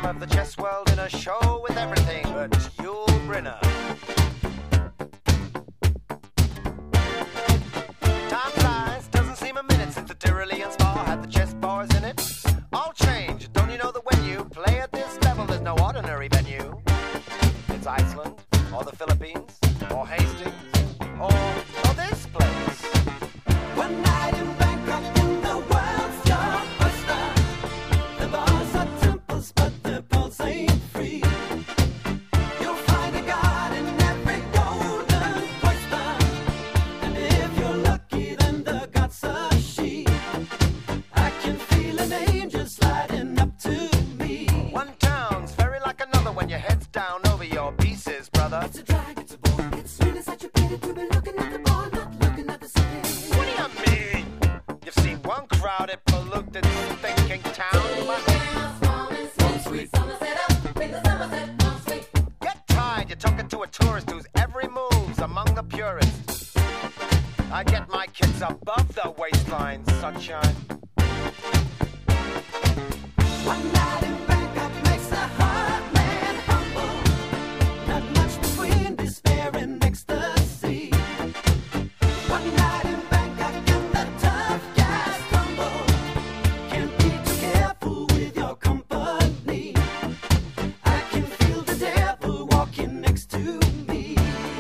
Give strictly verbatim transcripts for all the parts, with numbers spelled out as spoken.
of the chess world in a show with everything but Yul Brynner. Time flies, doesn't seem a minute since the Tyrolean spa had the chess bars in it. All change, don't you know that when you play at this level, there's no ordinary venue? It's Iceland, or the Philippines, or Hastings, or, or this place. One night in Bangkok in the world's your oyster. The bars are temples, but the pulse ain't free. You'll find a god in every golden oyster. And if you're lucky, then the god's a she. I can feel an angel sliding up to me. One town's very like another when your head's down over your pieces, brother. It's a drag, it's a bore. It's really such a pity to be looking at the bar, not looking at the city. What do you mean? You've seen one crowded, polluted, thinking town, but get tired, you're talking to a tourist whose every move's among the purists. I get my kids above the waistline, sunshine. One night in Bangkok makes a hard man humble. Not much between despair and ecstasy. One night in Bangkok and the tough guys crumble. Can't be too careful with your company. I can feel the devil walking next to me.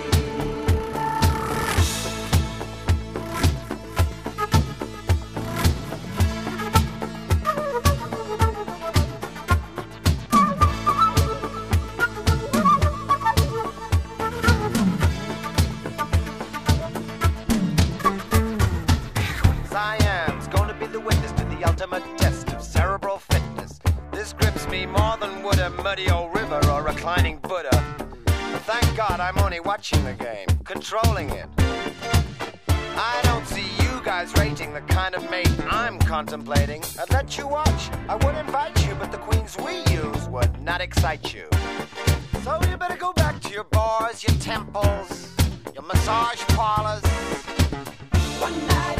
Siam's gonna be the witness to the ultimate test of cerebral fitness. This grips me more than would a muddy old river or reclining Buddha. But thank God I'm only watching the game, controlling it. I don't see you guys rating the kind of mate I'm contemplating. I'd let you watch, I would invite you, but the queens we use would not excite you. So you better go back to your bars, your temples, your massage parlors. One night